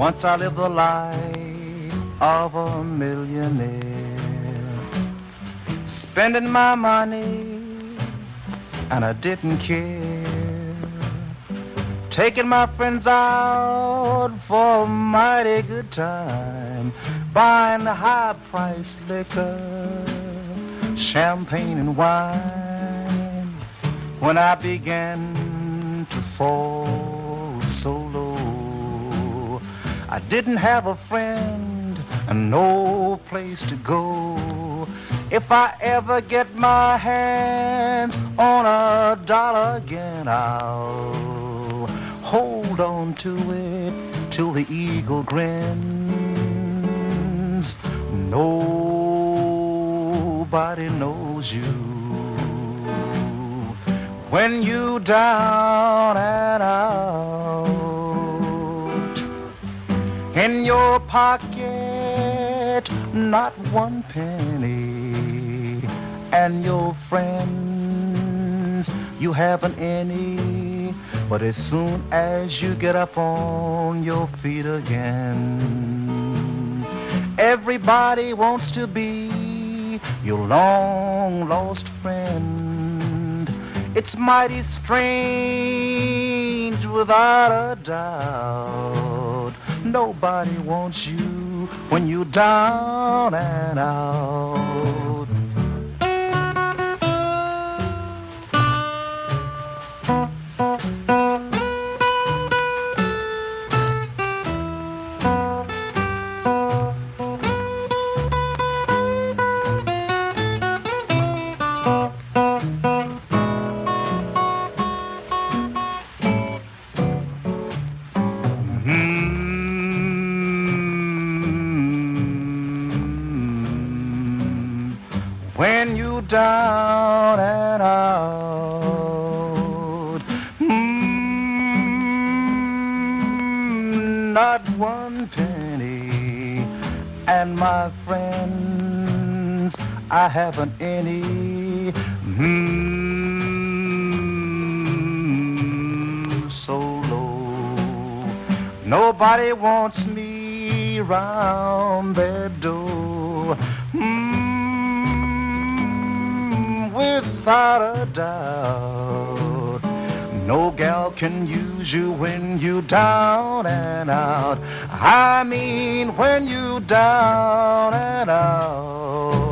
Once I lived the life of a millionaire, spending my money and I didn't care, taking my friends out for a mighty good time, buying high-priced liquor, champagne and wine. When I began to fall so low, I didn't have a friend and no place to go. If I ever get my hands on $1 again, I'll hold on to it till the eagle grins. Nobody knows you when you down and out. In your pocket, not one penny, and your friends, you haven't any. But as soon as you get up on your feet again, everybody wants to be your long-lost friend. It's mighty strange, without a doubt. Nobody wants you when you're down and out. When you down and out, not one penny, and my friends, I haven't any. So low, nobody wants me round their door. Without a doubt, no gal can use you when you down and out. I mean, when you down and out.